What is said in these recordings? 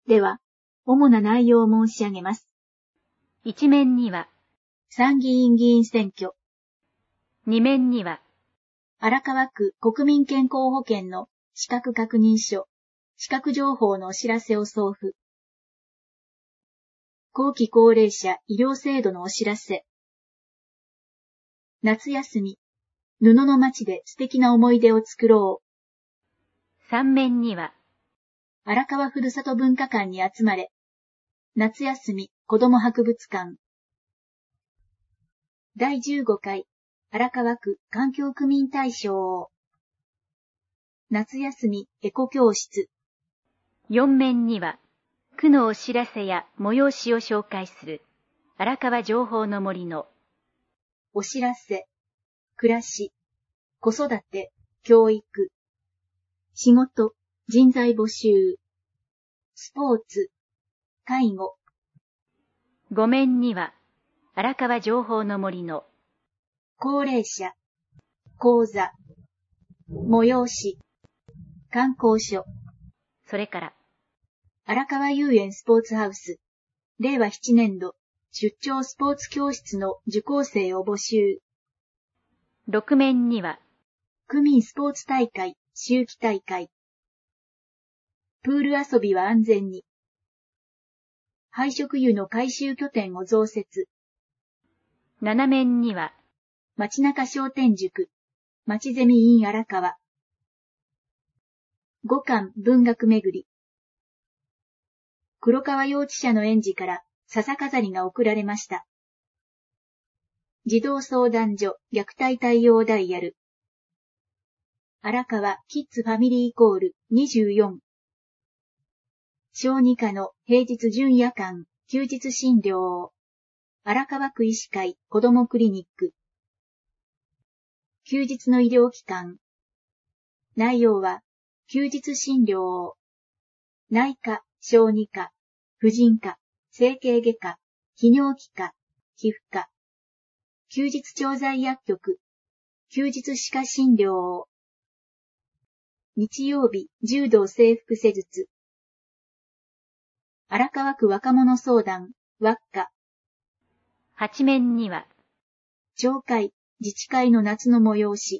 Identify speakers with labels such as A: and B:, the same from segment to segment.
A: では、主な内容を申し上げます。
B: 一面には、
A: 参議院議員選挙。
B: 二面には、
A: 荒川区国民健康保険の資格確認書、資格情報のお知らせを送付。後期高齢者医療制度のお知らせ。夏休み、布の町で素敵な思い出を作ろう。
B: 三面には、
A: 荒川ふるさと文化館に集まれ。夏休み子ども博物館。第15回荒川区環境区民大賞。夏休みエコ教室。
B: 四面には、区のお知らせや催しを紹介する荒川情報の森の
A: お知らせ、暮らし、子育て、教育、仕事、人材募集、スポーツ、介護。
B: 五面には、荒川情報の森の
A: 高齢者、講座、催し、観光所。
B: それから、
A: 荒川遊園スポーツハウス、令和7年度、出張スポーツ教室の受講生を募集。
B: 六面には、
A: 区民スポーツ大会、秋季大会。プール遊びは安全に。廃食油の回収拠点を増設。
B: 七面には、
A: 街中商店塾、町ゼミ in 荒川。五感文学巡り。黒川幼稚舎の園児から笹飾りが贈られました。児童相談所虐待対応ダイヤル。荒川キッズファミリーコール24。小児科の平日準夜間、休日診療。荒川区医師会子どもクリニック。休日の医療機関。内容は、休日診療。内科、小児科、婦人科、整形外科、泌尿器科、皮膚科。休日調剤薬局。休日歯科診療。日曜日、柔道整復施術。荒川区若者相談、ワッカ。
B: 八面には、
A: 町会、自治会の夏の催し。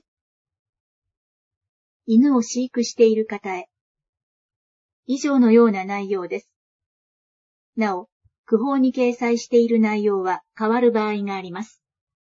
A: 犬を飼育している方へ。以上のような内容です。なお、区報に掲載している内容は変わる場合があります。